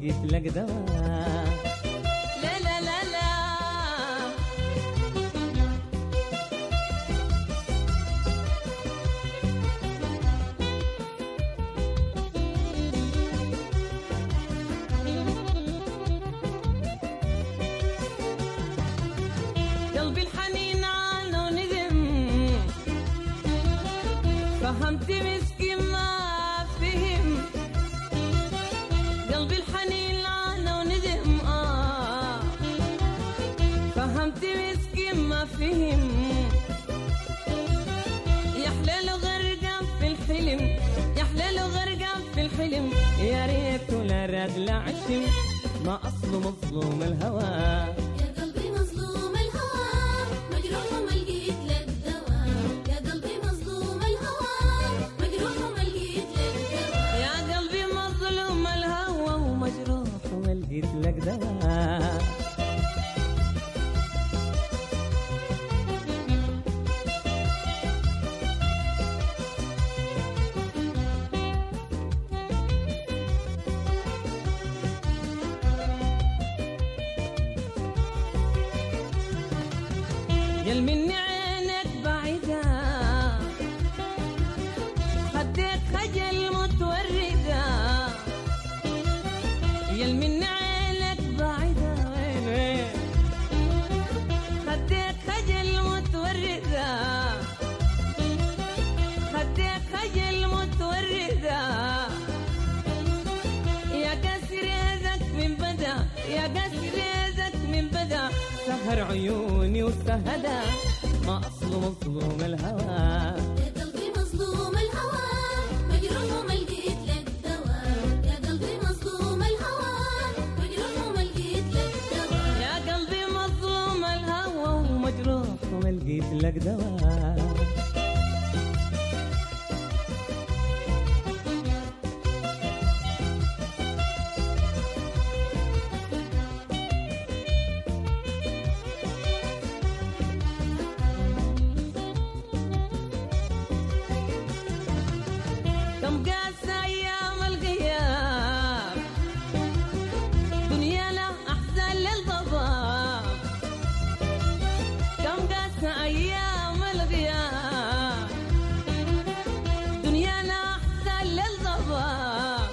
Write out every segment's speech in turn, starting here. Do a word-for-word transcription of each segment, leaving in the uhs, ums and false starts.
لقيت لك دواء. لا لا لا لا قلبي الحنين عنه وندم، فهمت مسكين ما فهم. قلبي الحنين عنه وندم آه فهمت مسكين ما فهم. يا حلاله غرقان في الحلم، يا حلاله غرقان في الحلم. يا ريته لا راد لا عشم، ما أصله مظلوم الهوى. يا قلبي مظلوم الهوى مجروح وما لقيت لك دواء. يا قلبي مظلوم الهوى مجروح وما لقيت لك دواء. يا قلبي مظلوم الهوى ومجروح وما لقيت لك دواء. يل مني عينك بعيدة، خدك خجل متوردة. يل مني عينك بعيدة، وين وين خدك خجل متوردة. خدك خجل متوردة. يا كسر يدك من بدا، يا كسر يدك من بدا. سهر عيوني وسهدا، ما أصله مظلوم الهوى. يا قلبي مظلوم الهوى مجروح وما لقيت لك دواء. يا قلبي مظلوم الهوى مجروح وما لقيت لك دواء. يا قلبي مظلوم الهوى ومجروح وما لقيت لك دواء. كم قاس أيام الغياب، دنيانا أحسن للضباب. كم قاس أيام الغياب، دنيانا أحسن للضباب.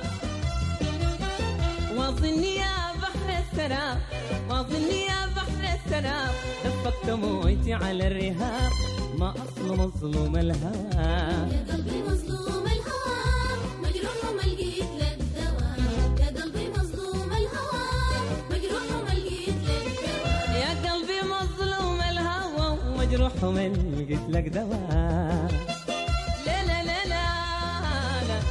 وظني يا بحر السراب، وظني يا بحر السراب. دفقت دموعتي على الرهاب، ما أصله مظلوم الهوى. يا قلبي مظلوم الهوى مجروح وما لقيت لك دواء. يا قلبي مظلوم الهوى مجروح وما لقيت لك دواء. يا قلبي مظلوم الهوى مجروح وما لقيت لك دواء. لا لا لا لا لا.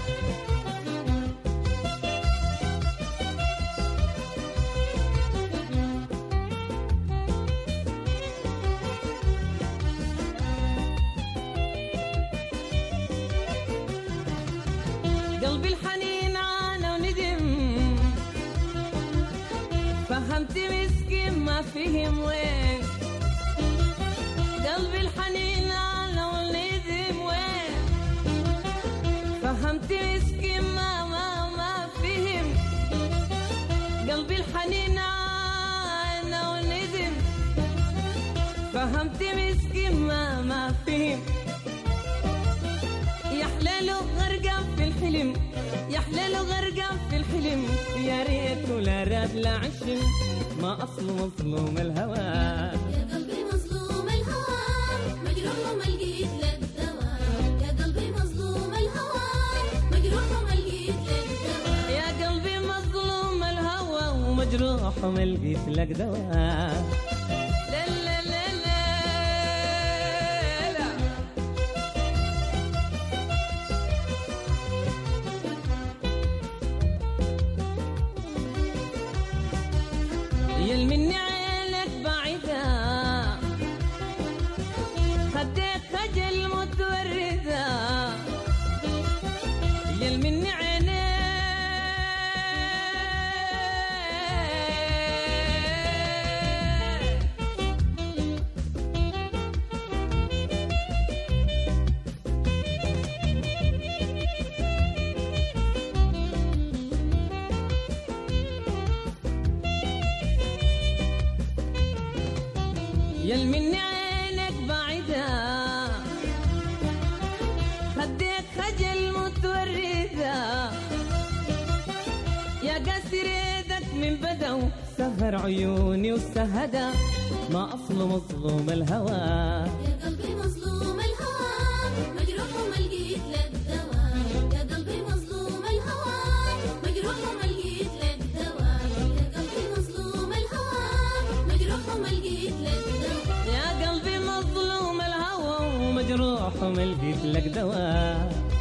قلبي الحنين عانى وندم، فهمت مسكين ما فهم وين. قلبي الحنين عانى وندم وين، فهمت مسكين ما ما ما فهم. قلبي الحنين عانى وندم، فهمت مسكين ما ما فهم. يا حلاله غرقان في الحلم، يا حلاله غرقان في الحلم. يا ريته لا راد لا عشم، ما أصله مظلوم الهوى. يا قلبي مظلوم الهوى مجروح وما لقيت لك دواء. يا قلبي مظلوم الهوى مجروح وما لقيت لك دواء. يا قلبي مظلوم الهوى ومجروح وما لقيت لك دواء. لا لا لا لا لا. يل مني عينك بعيدة، خدك خجل متوردة. يل مني عينك بل مني عينك بعيدة خديك خجل متوردة يا قاسر يدك من بدو سهر عيوني والسهدة ما أصل مظلوم الهوى يا قلبي مظلوم الهوى مجروح وما لقيت لك دواء يا قلبي مظلوم الهوى مجروح وما لقيت لك دواء يا قلبي مظلوم الهوى مجروح وما لقيت لك دواء يا قلبي مظلوم الهوى ومجروح وما لقيت لك دواء